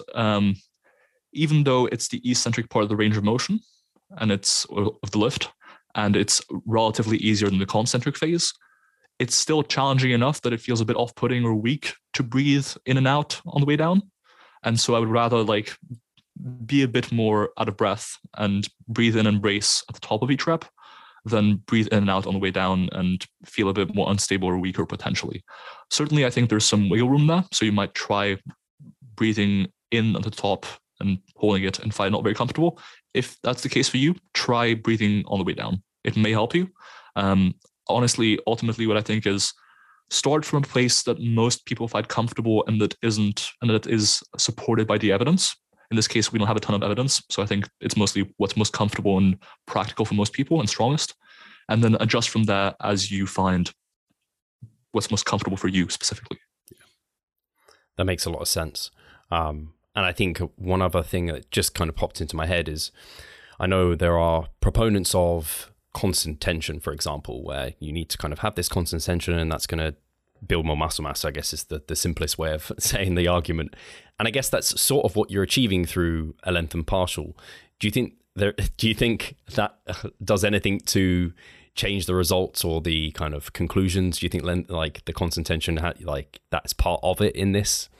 even though it's the eccentric part of the range of motion and it's of the lift, and it's relatively easier than the concentric phase, it's still challenging enough that it feels a bit off-putting or weak to breathe in and out on the way down. And so I would rather like be a bit more out of breath and breathe in and brace at the top of each rep than breathe in and out on the way down and feel a bit more unstable or weaker potentially. Certainly, I think there's some wiggle room there. So you might try breathing in at the top and holding it and find not very comfortable. If that's the case for you, try breathing on the way down. It may help you. Honestly, ultimately, what I think is start from a place that most people find comfortable and that is supported by the evidence. In this case, we don't have a ton of evidence, so I think it's mostly what's most comfortable and practical for most people and strongest, and then adjust from there as you find what's most comfortable for you specifically. Yeah. That makes a lot of sense. And I think one other thing that just kind of popped into my head is, I know there are proponents of constant tension, for example, where you need to kind of have this constant tension and that's going to build more muscle mass, I guess is the simplest way of saying the argument. And I guess that's sort of what you're achieving through a lengthened partial. Do you think that does anything to change the results or the kind of conclusions? Do you think like the constant tension, like that's part of it in this?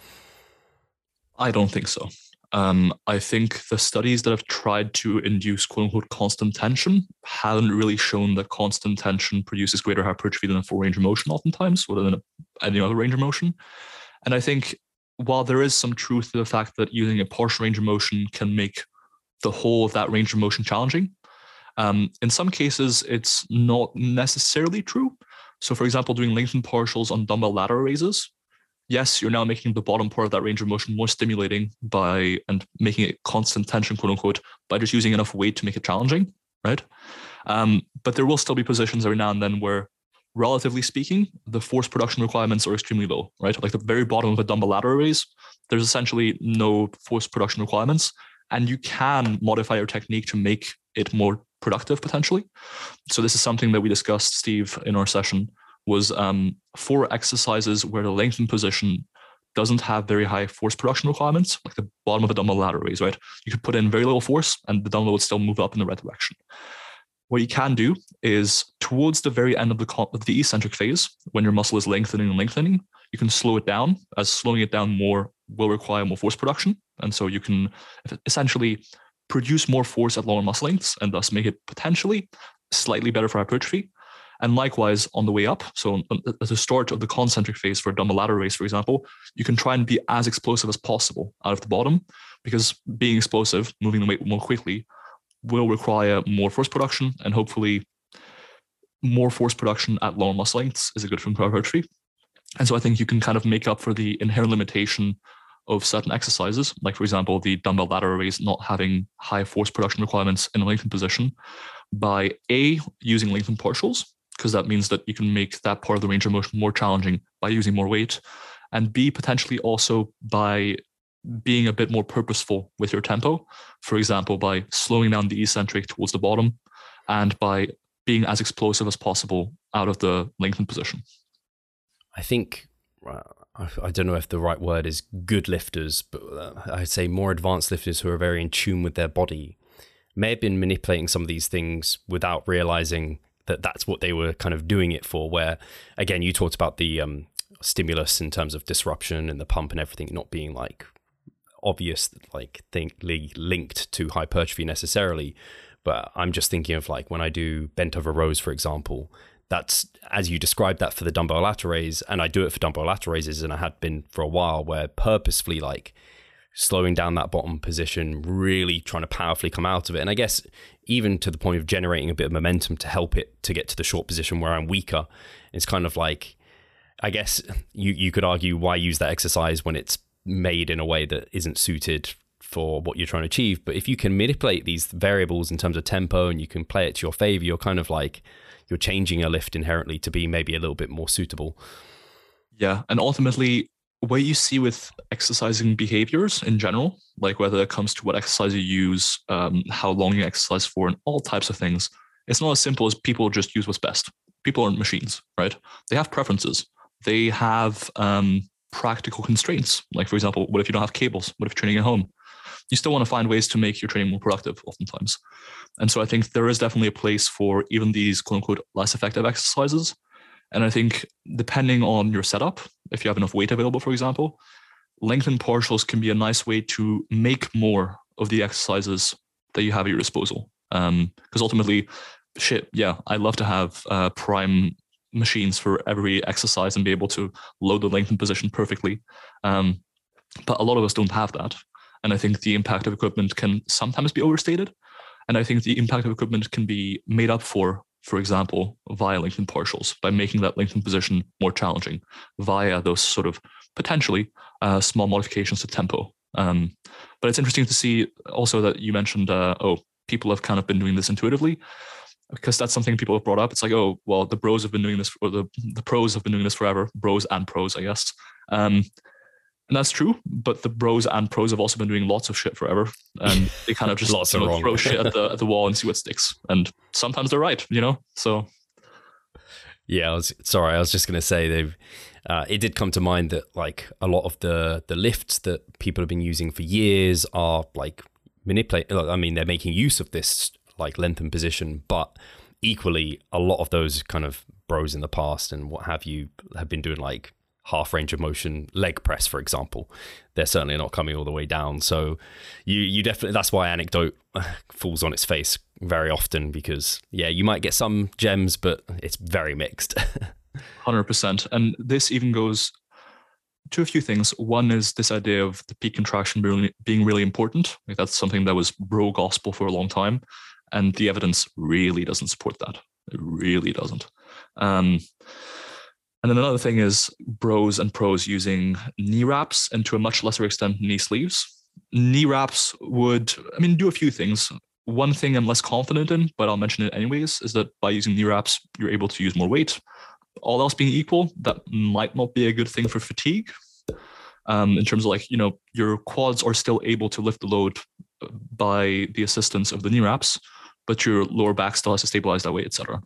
I don't think so. I think the studies that have tried to induce quote unquote constant tension haven't really shown that constant tension produces greater hypertrophy than a full range of motion oftentimes, or than any other range of motion. And I think while there is some truth to the fact that using a partial range of motion can make the whole of that range of motion challenging, In some cases, it's not necessarily true. So for example, doing lengthened partials on dumbbell lateral raises, yes, you're now making the bottom part of that range of motion more stimulating and making it constant tension, quote unquote, by just using enough weight to make it challenging, right? But there will still be positions every now and then where, relatively speaking, the force production requirements are extremely low, right? Like the very bottom of a dumbbell lateral raise, there's essentially no force production requirements, and you can modify your technique to make it more productive potentially. So this is something that we discussed, Steve, in our session, was for exercises where the lengthened position doesn't have very high force production requirements, like the bottom of a dumbbell lateral raise, right? You could put in very little force and the dumbbell would still move up in the right direction. What you can do is towards the very end of the eccentric phase, when your muscle is lengthening, you can slow it down, as slowing it down more will require more force production. And so you can essentially produce more force at lower muscle lengths and thus make it potentially slightly better for hypertrophy. And likewise, on the way up, so at the start of the concentric phase for a dumbbell lateral raise, for example, you can try and be as explosive as possible out of the bottom, because being explosive, moving the weight more quickly, will require more force production, and hopefully more force production at lower muscle lengths is a good thing for hypertrophy. And so I think you can kind of make up for the inherent limitation of certain exercises, like for example, the dumbbell lateral raise not having high force production requirements in a lengthened position, by using lengthened partials, because that means that you can make that part of the range of motion more challenging by using more weight, and B, potentially also by being a bit more purposeful with your tempo, for example, by slowing down the eccentric towards the bottom and by being as explosive as possible out of the lengthened position. I think, I don't know if the right word is good lifters, but I'd say more advanced lifters who are very in tune with their body may have been manipulating some of these things without realizing that that's what they were kind of doing it for, where, again, you talked about the stimulus in terms of disruption and the pump and everything not being like obvious, like linked to hypertrophy necessarily. But I'm just thinking of like when I do bent over rows, for example, that's as you described that for the dumbbell lateral raise, and I do it for dumbbell lateral raises, and I had been for a while, where purposefully like slowing down that bottom position, really trying to powerfully come out of it. And I guess even to the point of generating a bit of momentum to help it to get to the short position where I'm weaker. It's kind of like, I guess you could argue, why use that exercise when it's made in a way that isn't suited for what you're trying to achieve. But if you can manipulate these variables in terms of tempo and you can play it to your favor, you're kind of like, you're changing a lift inherently to be maybe a little bit more suitable. Yeah. And ultimately, what you see with exercising behaviors in general, like whether it comes to what exercise you use, how long you exercise for, and all types of things, it's not as simple as people just use what's best. People aren't machines, right? They have preferences. They have practical constraints. Like, for example, what if you don't have cables? What if you're training at home? You still want to find ways to make your training more productive oftentimes. And so I think there is definitely a place for even these quote unquote less effective exercises. And I think depending on your setup, if you have enough weight available, for example, lengthened partials can be a nice way to make more of the exercises that you have at your disposal. Because ultimately, I love to have prime machines for every exercise and be able to load the lengthened position perfectly. But a lot of us don't have that. And I think the impact of equipment can sometimes be overstated. And I think the impact of equipment can be made up for example, via lengthened partials, by making that lengthened position more challenging via those sort of potentially small modifications to tempo. But it's interesting to see also that you mentioned, people have kind of been doing this intuitively, because that's something people have brought up. It's like, oh, well, the bros have been doing this, or the pros have been doing this forever. Bros and pros, I guess. And that's true, but the bros and pros have also been doing lots of shit forever, and they kind of just throw shit at the wall and see what sticks. And sometimes they're right, So, yeah, I was just gonna say it did come to mind that like a lot of the lifts that people have been using for years are like I mean, they're making use of this like lengthened position, but equally a lot of those kind of bros in the past and what have you have been doing like half range of motion leg press, for example. They're certainly not coming all the way down. So you definitely, that's why anecdote falls on its face very often, because you might get some gems, but it's very mixed. 100%. And this even goes to a few things. One is this idea of the peak contraction being really important. Like, that's something that was bro gospel for a long time. And the evidence really doesn't support that. It really doesn't. And then another thing is bros and pros using knee wraps, and to a much lesser extent, knee sleeves. Knee wraps would, do a few things. One thing I'm less confident in, but I'll mention it anyways, is that by using knee wraps, you're able to use more weight. All else being equal, that might not be a good thing for fatigue. In terms of your quads are still able to lift the load by the assistance of the knee wraps, but your lower back still has to stabilize that weight, etc.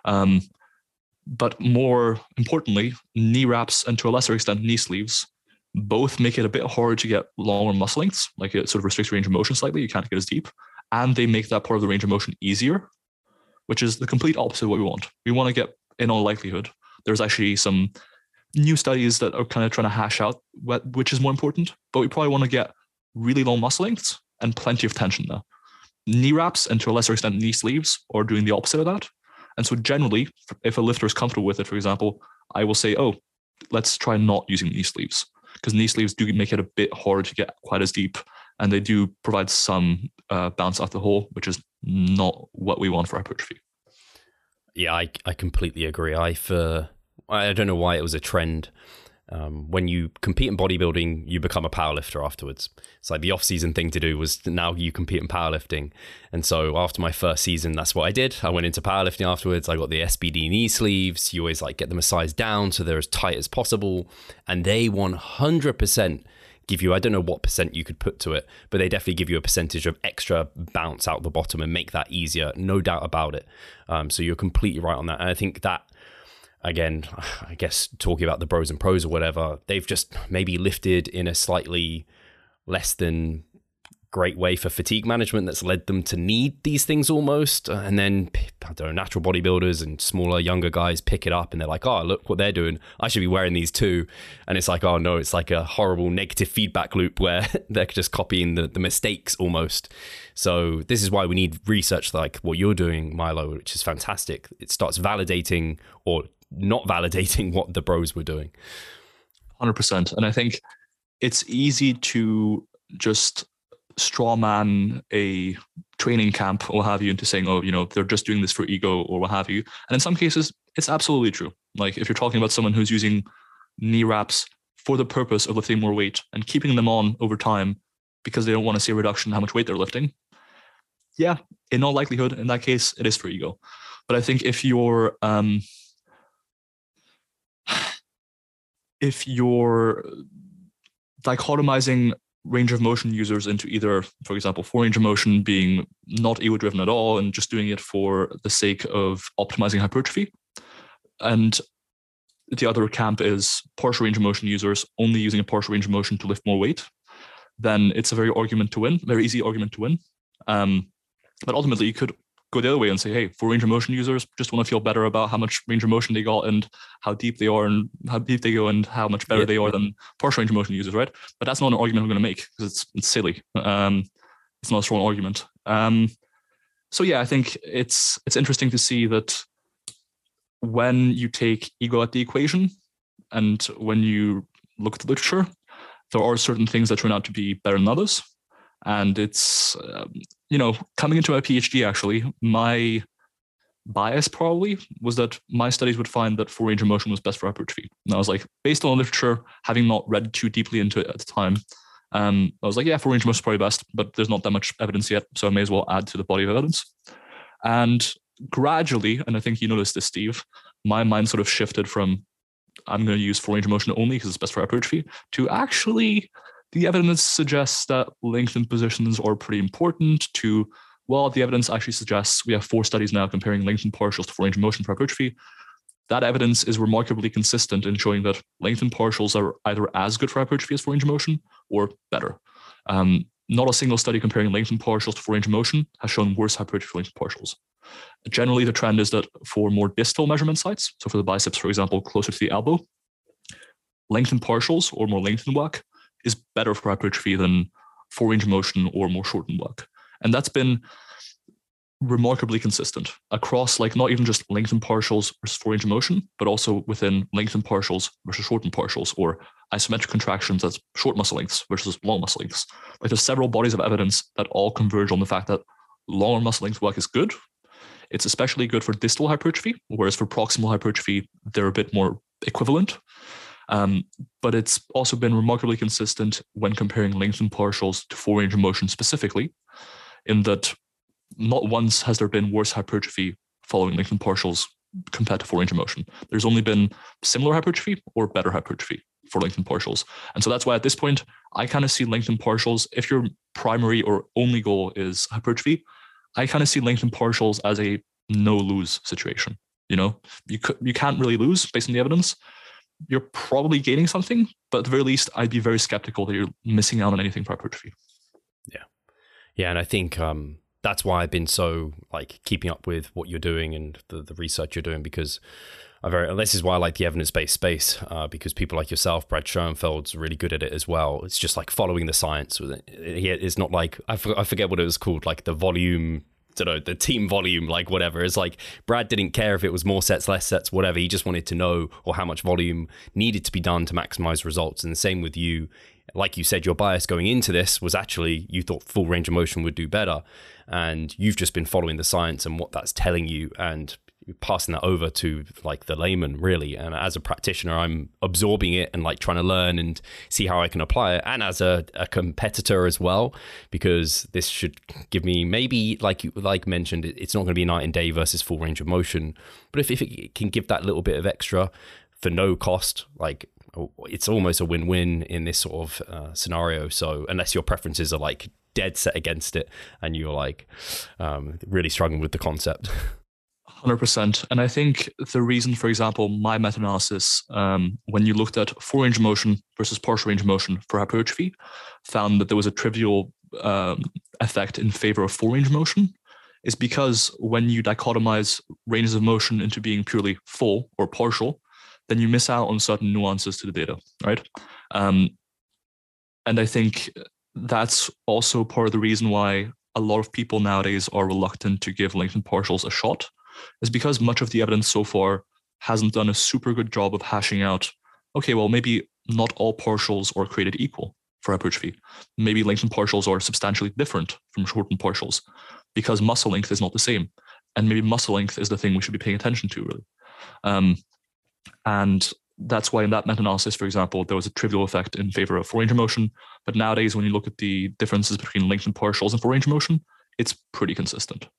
But more importantly, knee wraps and to a lesser extent knee sleeves both make it a bit harder to get longer muscle lengths. Like it sort of restricts range of motion slightly. You can't get as deep, and they make that part of the range of motion easier, which is the complete opposite of what we want. We want to get, in all likelihood, there's actually some new studies that are kind of trying to hash out which is more important, but we probably want to get really long muscle lengths and plenty of tension now. Knee wraps and to a lesser extent knee sleeves are doing the opposite of that. And so generally, if a lifter is comfortable with it, for example, I will say, let's try not using knee sleeves, because knee sleeves do make it a bit harder to get quite as deep, and they do provide some bounce off the hole, which is not what we want for hypertrophy. Yeah, I completely agree. I don't know why it was a trend. When you compete in bodybuilding, you become a powerlifter afterwards. It's like the off-season thing to do was now you compete in powerlifting. And so after my first season, that's what I did. I went into powerlifting afterwards. I got the SBD knee sleeves. You always get them a size down so they're as tight as possible. And they 100% give you, I don't know what percent you could put to it, but they definitely give you a percentage of extra bounce out the bottom and make that easier. No doubt about it. So you're completely right on that. And I think that, again, I guess talking about the bros and pros or whatever, they've just maybe lifted in a slightly less than great way for fatigue management that's led them to need these things almost. And then, I don't know, natural bodybuilders and smaller, younger guys pick it up and they're like, oh, look what they're doing. I should be wearing these too. And it's like, oh no, it's like a horrible negative feedback loop where they're just copying the mistakes almost. So this is why we need research like what you're doing, Milo, which is fantastic. It starts validating or not validating what the bros were doing. 100%. And I think it's easy to just straw man a training camp or what have you into saying, they're just doing this for ego or what have you. And in some cases, it's absolutely true. Like if you're talking about someone who's using knee wraps for the purpose of lifting more weight and keeping them on over time because they don't want to see a reduction in how much weight they're lifting, yeah, in all likelihood, in that case, it is for ego. But I think if you're dichotomizing range of motion users into either, for example, full range of motion being not ego driven at all and just doing it for the sake of optimizing hypertrophy, and the other camp is partial range of motion users only using a partial range of motion to lift more weight, then it's a very easy argument to win. But ultimately, you could go the other way and say, hey, for range of motion users, just want to feel better about how much range of motion they got and how deep they are and how deep they go and how much better they are than partial range of motion users, right? But that's not an argument I'm going to make because it's silly. It's not a strong argument. So yeah, I think it's interesting to see that when you take ego at the equation and when you look at the literature, there are certain things that turn out to be better than others. And it's, coming into my PhD, actually, my bias probably was that my studies would find that full range of motion was best for hypertrophy. And I was like, based on literature, having not read too deeply into it at the time, I was like, yeah, full range of motion is probably best, but there's not that much evidence yet, so I may as well add to the body of evidence. And gradually, and I think you noticed this, Steve, my mind sort of shifted from I'm going to use full range of motion only because it's best for hypertrophy to actually the evidence suggests that lengthened positions are pretty important to, well, the evidence actually suggests we have 4 studies now comparing lengthened partials to full range of motion for hypertrophy. That evidence is remarkably consistent in showing that lengthened partials are either as good for hypertrophy as full range of motion or better. Not a single study comparing lengthened partials to full range of motion has shown worse hypertrophy for lengthened partials. Generally, the trend is that for more distal measurement sites, so for the biceps, for example, closer to the elbow, lengthened partials or more lengthened work is better for hypertrophy than full range of motion or more shortened work. And that's been remarkably consistent across, like, not even just lengthened partials versus full range of motion, but also within lengthened partials versus shortened partials, or isometric contractions as short muscle lengths versus long muscle lengths. Like, there's several bodies of evidence that all converge on the fact that longer muscle length work is good. It's especially good for distal hypertrophy, whereas for proximal hypertrophy, they're a bit more equivalent. But it's also been remarkably consistent when comparing lengthened partials to full range of motion specifically, in that not once has there been worse hypertrophy following lengthened partials compared to full range of motion. There's only been similar hypertrophy or better hypertrophy for lengthened partials. And so that's why at this point, I kind of see lengthened partials, if your primary or only goal is hypertrophy, I kind of see lengthened partials as a no-lose situation. You can't really lose based on the evidence. You're probably gaining something, but at the very least, I'd be very skeptical that you're missing out on anything for hypertrophy. Yeah, and I think that's why I've been so keeping up with what you're doing and the research you're doing, because this is why I like the evidence-based space, because people like yourself, Brad Schoenfeld's really good at it as well. It's just following the science. It's not I forget what it was called, the volume, the team volume, whatever. It's Brad didn't care if it was more sets, less sets, whatever. He just wanted to know or how much volume needed to be done to maximize results. And the same with you. Like you said, your bias going into this was actually you thought full range of motion would do better. And you've just been following the science and what that's telling you and passing that over to the layman, really. And as a practitioner, I'm absorbing it and trying to learn and see how I can apply it. And as a competitor as well, because this should give me maybe, like mentioned, it's not going to be night and day versus full range of motion. But if it can give that little bit of extra for no cost, it's almost a win-win in this sort of scenario. So unless your preferences are dead set against it and you're really struggling with the concept. 100%. And I think the reason, for example, my meta-analysis, when you looked at full range of motion versus partial range of motion for hypertrophy, found that there was a trivial effect in favor of full range of motion, is because when you dichotomize ranges of motion into being purely full or partial, then you miss out on certain nuances to the data, right? And I think that's also part of the reason why a lot of people nowadays are reluctant to give lengthened partials a shot, is because much of the evidence so far hasn't done a super good job of hashing out, okay, well, maybe not all partials are created equal for hypertrophy. Maybe lengthened partials are substantially different from shortened partials because muscle length is not the same. And maybe muscle length is the thing we should be paying attention to, really. And that's why in that meta-analysis, for example, there was a trivial effect in favor of full range of motion. But nowadays, when you look at the differences between lengthened partials and full range of motion, it's pretty consistent.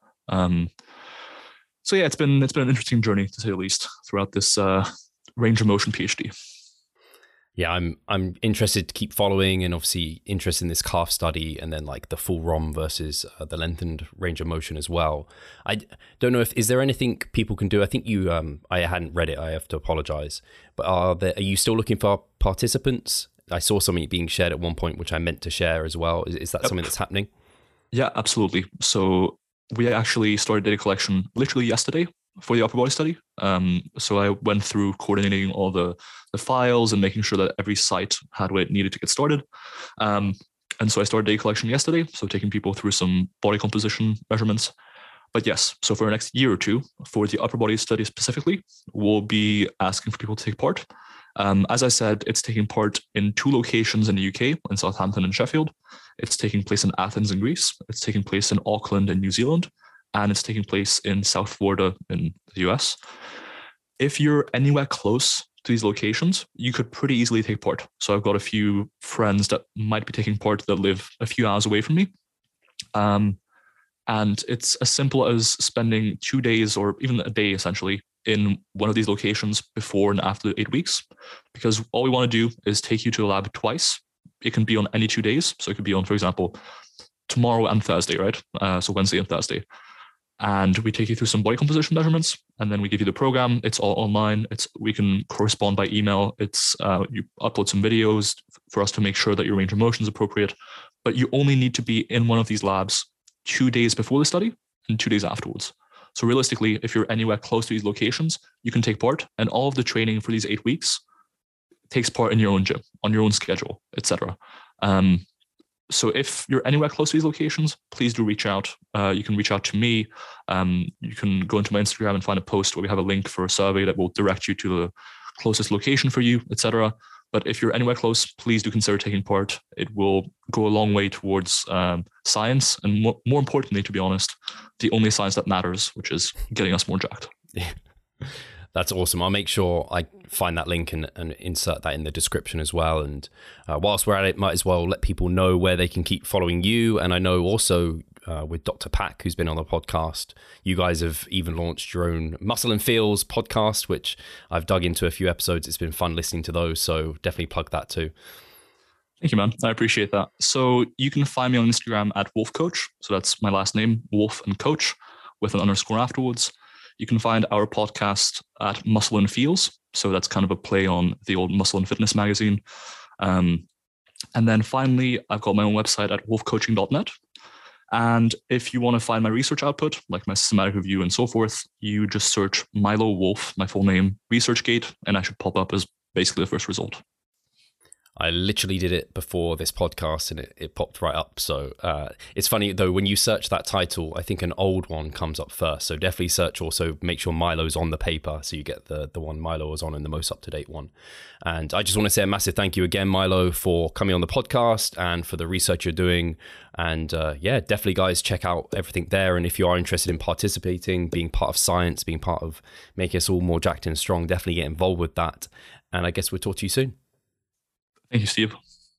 So yeah, it's been an interesting journey, to say the least, throughout this range of motion PhD. Yeah, I'm interested to keep following, and obviously interested in this calf study, and then the full ROM versus the lengthened range of motion as well. I don't know is there anything people can do? I think you I hadn't read it. I have to apologize. But are you still looking for participants? I saw something being shared at one point, which I meant to share as well. Is that something that's happening? Yeah, absolutely. So we actually started data collection literally yesterday for the upper body study. So I went through coordinating all the files and making sure that every site had what it needed to get started. And so I started data collection yesterday, so taking people through some body composition measurements. But yes, so for the next year or two, for the upper body study specifically, we'll be asking for people to take part. As I said, it's taking part in 2 locations in the UK, in Southampton and Sheffield. It's taking place in Athens in Greece. It's taking place in Auckland in New Zealand. And it's taking place in South Florida in the US. If you're anywhere close to these locations, you could pretty easily take part. So I've got a few friends that might be taking part that live a few hours away from me. And it's as simple as spending 2 days or even a day, essentially, in one of these locations before and after 8 weeks. Because all we want to do is take you to the lab twice. It can be on any 2 days. So it could be on, for example, tomorrow and Thursday, right? So Wednesday and Thursday. And we take you through some body composition measurements, and then we give you the program. It's all online. We can correspond by email. You upload some videos for us to make sure that your range of motion is appropriate. But you only need to be in one of these labs 2 days before the study and 2 days afterwards. So realistically, if you're anywhere close to these locations, you can take part, and all of the training for these 8 weeks takes part in your own gym, on your own schedule, etc. So if you're anywhere close to these locations, please do reach out. You can reach out to me. You can go into my Instagram and find a post where we have a link for a survey that will direct you to the closest location for you, etc. But if you're anywhere close, please do consider taking part. It will go a long way towards science, and more importantly, to be honest, the only science that matters, which is getting us more jacked. Yeah. That's awesome. I'll make sure I find that link and insert that in the description as well. And whilst we're at it, might as well let people know where they can keep following you. And I know also with Dr. Pak, who's been on the podcast, you guys have even launched your own Muscle and Feels podcast, which I've dug into a few episodes. It's been fun listening to those. So definitely plug that too. Thank you, man. I appreciate that. So you can find me on Instagram at wolfcoach. So that's my last name, Wolf and Coach, with an underscore afterwards. You can find our podcast at Muscle and Feels. So that's kind of a play on the old Muscle and Fitness magazine. And then finally, I've got my own website at wolfcoaching.net. And if you want to find my research output, like my systematic review and so forth, you just search Milo Wolf, my full name, ResearchGate, and I should pop up as basically the first result. I literally did it before this podcast and it popped right up. So it's funny though, when you search that title, I think an old one comes up first. So definitely search, also make sure Milo's on the paper. So you get the one Milo was on and the most up-to-date one. And I just want to say a massive thank you again, Milo, for coming on the podcast and for the research you're doing. And yeah, definitely guys, check out everything there. And if you are interested in participating, being part of science, being part of making us all more jacked and strong, definitely get involved with that. And I guess we'll talk to you soon. Thank you, Steve.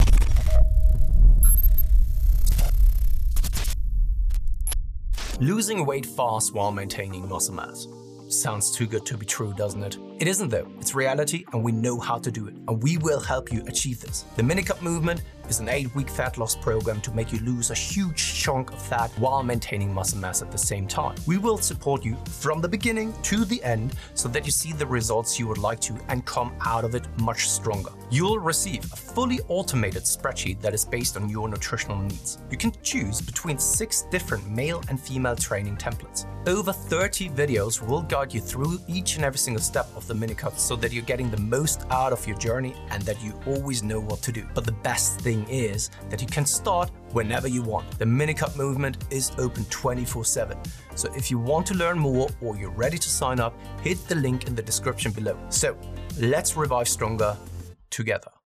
Losing weight fast while maintaining muscle mass. Sounds too good to be true, doesn't it? It isn't though. It's reality and we know how to do it. And we will help you achieve this. The Minicut Movement is an 8-week fat loss program to make you lose a huge chunk of fat while maintaining muscle mass at the same time. We will support you from the beginning to the end so that you see the results you would like to and come out of it much stronger. You'll receive a fully automated spreadsheet that is based on your nutritional needs. You can choose between 6 different male and female training templates. Over 30 videos will guide you through each and every single step of the Minicut so that you're getting the most out of your journey and that you always know what to do. But the best thing is that you can start whenever you want. The Minicut Movement is open 24/7. So if you want to learn more or you're ready to sign up, hit the link in the description below. So let's revive stronger together.